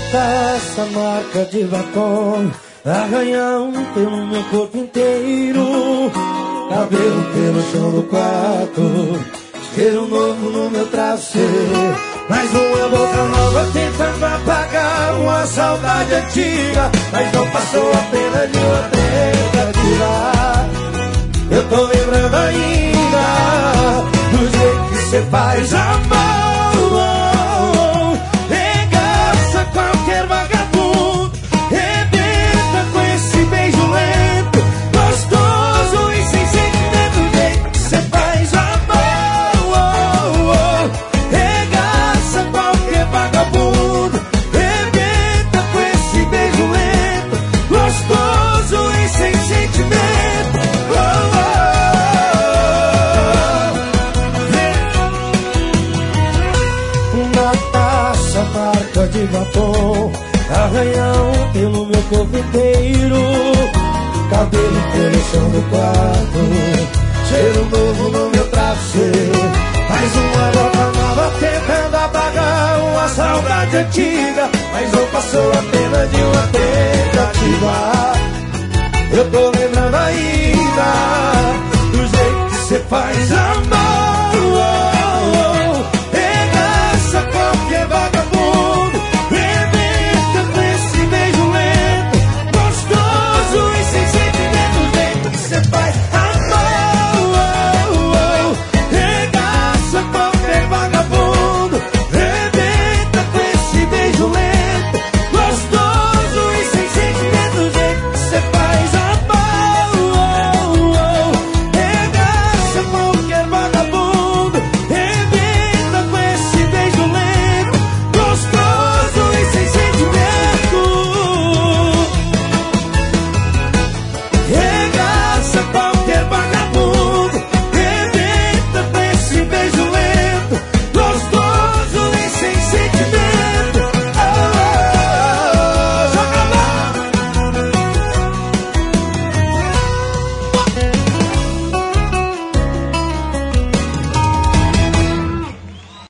Essa marca de batom, arranhão pelo meu corpo inteiro, cabelo pelo chão do quarto, cheiro novo no meu travesseiro. Mais uma boca nova tentando apagar uma saudade antiga, mas não passou a pena de uma tentativa. Eu tô lembrando ainda do jeito que cê faz amor. Regaça qualquer vagabundo, rebenta com esse beijo lento, gostoso e sem sentimento. Do jeito que cê faz amor. Regaça qualquer vagabundo, rebenta com esse beijo lento, gostoso e sem sentimento. Marca de batom, arranhão pelo meu corpo inteiro, cabelo pelo chão do quarto, cheiro novo no meu travesseiro. Mais uma boca nova tentando apagar uma saudade antiga, mas não passou a pena de uma tentativa. Eu tô